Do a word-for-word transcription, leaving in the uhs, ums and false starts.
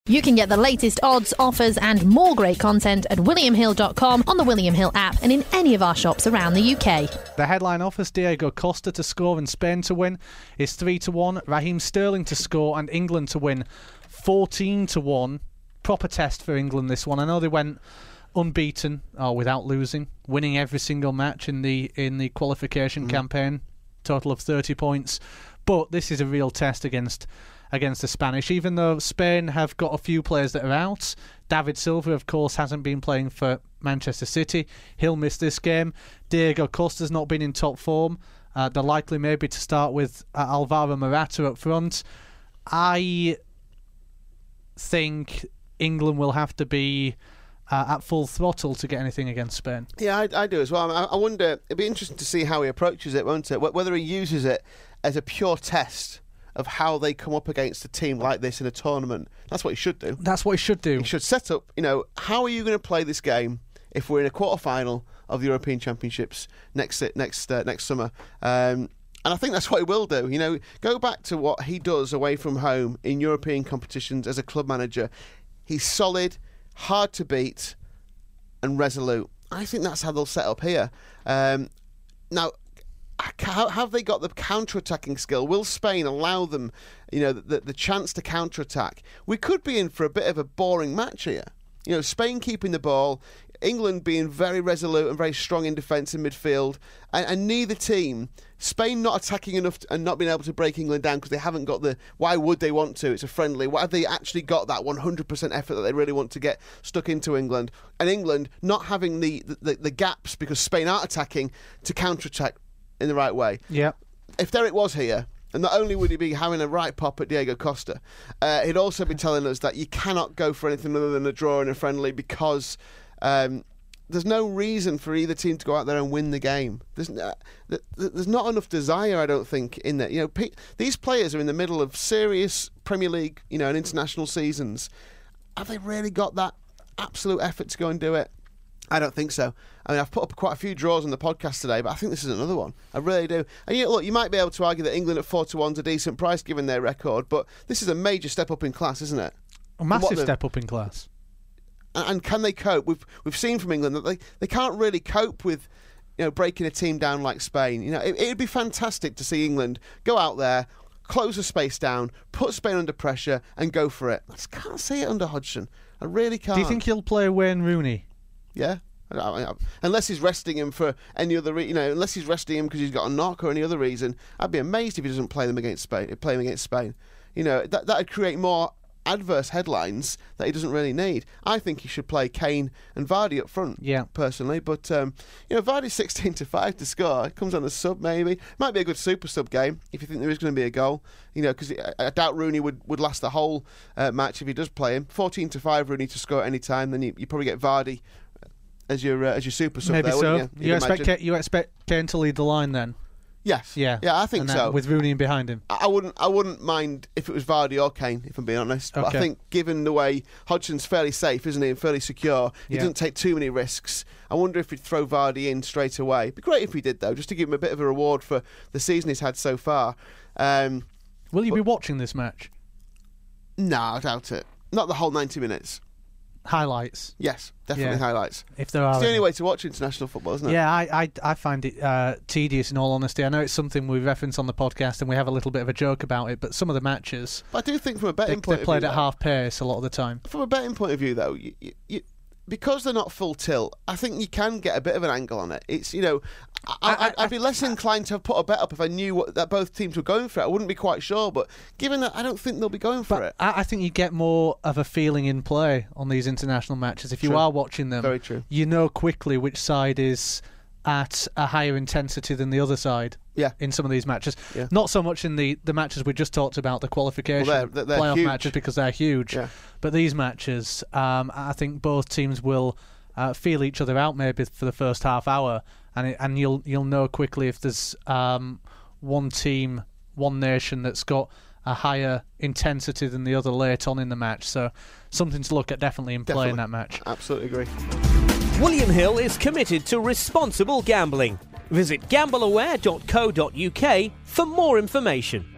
You can get the latest odds, offers and more great content at william hill dot com, on the William Hill app and in any of our shops around the U K. The headline offers Diego Costa to score and Spain to win is three to one. Raheem Sterling to score and England to win fourteen to one. Proper test for England, this one. I know they went unbeaten or without losing, winning every single match in the in the qualification mm. campaign, total of thirty points. But this is a real test against against the Spanish, even though Spain have got a few players that are out. David Silva, of course, hasn't been playing for Manchester City. He'll miss this game. Diego Costa's not been in top form. Uh, they're likely maybe to start with uh, Alvaro Morata up front. I think England will have to be uh, at full throttle to get anything against Spain. Yeah, I, I do as well. I, I wonder, it'd be interesting to see how he approaches it, won't it? Whether he uses it as a pure test of how they come up against a team like this in a tournament. That's what he should do. That's what he should do. He should set up, you know, how are you going to play this game if we're in a quarter-final of the European Championships next next uh, next summer? Um, and I think that's what he will do. You know, go back to what he does away from home in European competitions as a club manager. He's solid, hard to beat, and resolute. I think that's how they'll set up here. Um, now, how have they got the counter-attacking skill? Will Spain allow them, you know, the, the chance to counter-attack? We could be in for a bit of a boring match here. You know, Spain keeping the ball, England being very resolute and very strong in defence and midfield, and, and neither team, Spain not attacking enough to, and not being able to break England down because they haven't got the, why would they want to? It's a friendly. Why have they actually got that one hundred percent effort that they really want to get stuck into England? And England not having the, the, the gaps because Spain aren't attacking to counter-attack in the right way. Yeah. If Derek was here, and not only would he be having a right pop at Diego Costa, uh, he'd also be telling us that you cannot go for anything other than a draw in a friendly because um, there's no reason for either team to go out there and win the game. There's uh, there's not enough desire, I don't think, in that. You know, pe- these players are in the middle of serious Premier League, you know, and international seasons. Have they really got that absolute effort to go and do it? I don't think so. I mean, I've put up quite a few draws on the podcast today, but I think this is another one. I really do. And you know, look, you might be able to argue that England at four to one is a decent price given their record, but this is a major step up in class, isn't it? A massive step up in class. And, and can they cope? We've we've seen from England that they, they can't really cope with, you know, breaking a team down like Spain. You know, it would be fantastic to see England go out there, close the space down, put Spain under pressure, and go for it. I just can't see it under Hodgson. I really can't. Do you think he'll play Wayne Rooney? Yeah, unless he's resting him for any other, re- you know, unless he's resting him because he's got a knock or any other reason, I'd be amazed if he doesn't play them against Spain. Play him against Spain, you know, that that'd create more adverse headlines that he doesn't really need. I think he should play Kane and Vardy up front. Yeah, personally, but um, you know, Vardy's sixteen to five to score. It comes on the sub, maybe. Might be a good super sub game if you think there is going to be a goal. You know, because I, I doubt Rooney would, would last the whole uh, match if he does play him. Fourteen to five, Rooney to score at any time. Then you, you probably get Vardy as your uh, as your super sub. Maybe there, so. You, you expect Kane, you expect Kane to lead the line then? Yes. Yeah. Yeah, I think and so. With Rooney behind him. I wouldn't. I wouldn't mind if it was Vardy or Kane, if I'm being honest. But okay. I think, given the way Hodgson's fairly safe, isn't he, and fairly secure, he yeah. doesn't take too many risks. I wonder if he'd throw Vardy in straight away. It'd be great if he did, though, just to give him a bit of a reward for the season he's had so far. Um, Will you but, be watching this match? No, I doubt it. Not the whole ninety minutes. Highlights. Yes, definitely yeah. highlights. If there are, it's the any. only way to watch international football, isn't it? Yeah, I I, I find it uh, tedious. In all honesty, I know it's something we reference on the podcast and we have a little bit of a joke about it. But some of the matches, but I do think from a betting they, point they're played of view, at though, half pace a lot of the time. From a betting point of view, though, you, you, you, because they're not full tilt, I think you can get a bit of an angle on it. It's, you know, I, I, I'd be less inclined to have put a bet up if I knew what, that both teams were going for it. I wouldn't be quite sure, but given that, I don't think they'll be going for but it. I, I think you get more of a feeling in play on these international matches. If you True. are watching them, Very true. You know quickly which side is at a higher intensity than the other side. Yeah. In some of these matches, yeah. Not so much in the, the matches we just talked about, the qualification well, they're, they're playoff huge. matches, because they're huge. Yeah. But these matches, um, I think both teams will uh, feel each other out maybe for the first half hour, and it, and you'll you'll know quickly if there's um, one team, one nation that's got a higher intensity than the other late on in the match. So something to look at definitely in play Definitely. in that match. Absolutely agree. William Hill is committed to responsible gambling. Visit gamble aware dot co dot uk for more information.